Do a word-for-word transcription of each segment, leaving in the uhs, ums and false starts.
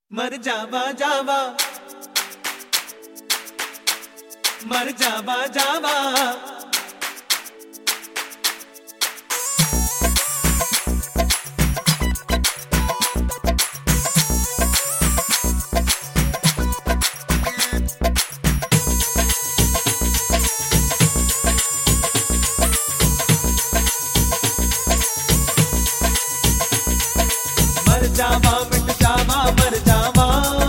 मर जावा जावा मर जावा जावा मर जावा मिट जावा मर जावा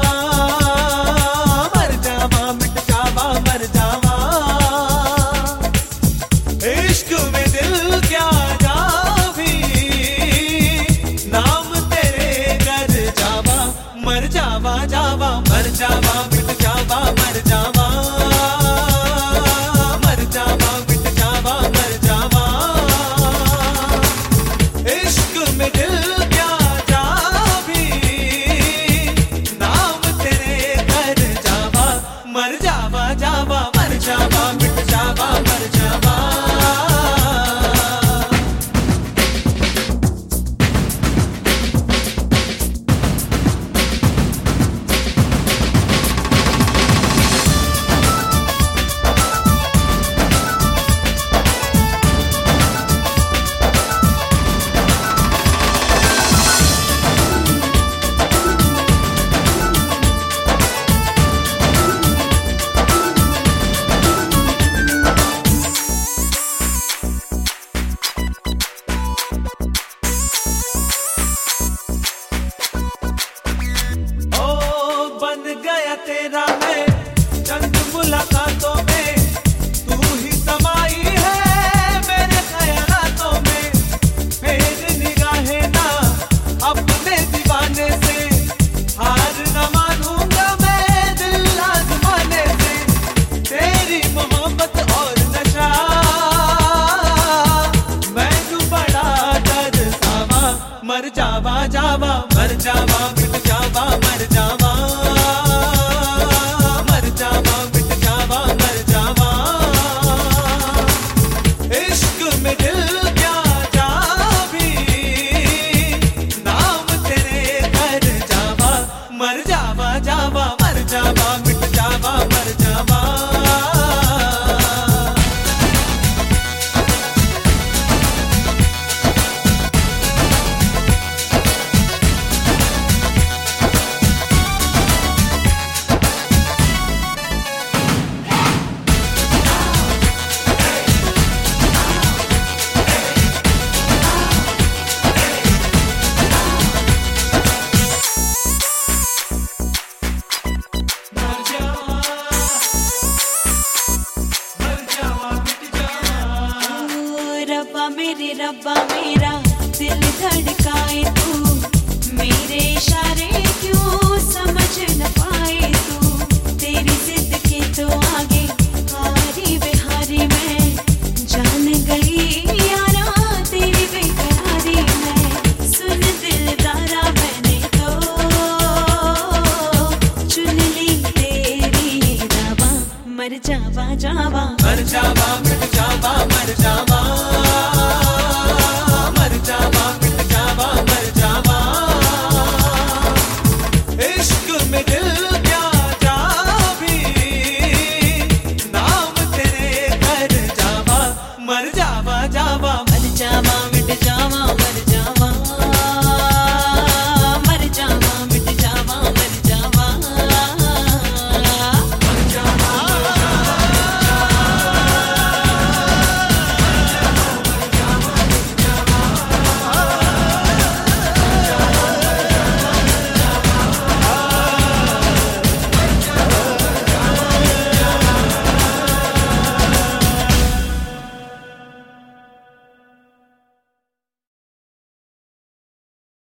मर जावा मिट जावा मर जावा इश्क में दिल क्या जा भी नाम तेरे कर जावा मर जावा जावा मर जावा मिट जावा मर जावा मर जावा मिट जावा मर जावा इश्क में दिल मर जावा जावा मर जावा मिट जावा मर जावा तेरा मैं चंद मुलाकातों में तू ही समाई है मेरे ख्यालों में मेरी निगाहें ना अपने दीवाने से हार न मानूंगा मैं दिल आजमाने से तेरी मोहब्बत और नशा मैं तू बड़ा तरसावा मर जावा जावा मर जावा मिट जावा मर जावा मर जावा जावा मर जावा मिट जावा मर जावा रब्बा मेरे रब्बा मेरा दिल धड़काए तू मेरे इशारे क्यों समझ न पाए तू तेरी जिद के तो आगे हारी बिहारी मैं जान गई यारा तेरी बेकरारी मैं सुन दिलदारा मैंने तो चुन ली तेरी रावा मर जावा जावा मर जावा मिट जावा मर जावा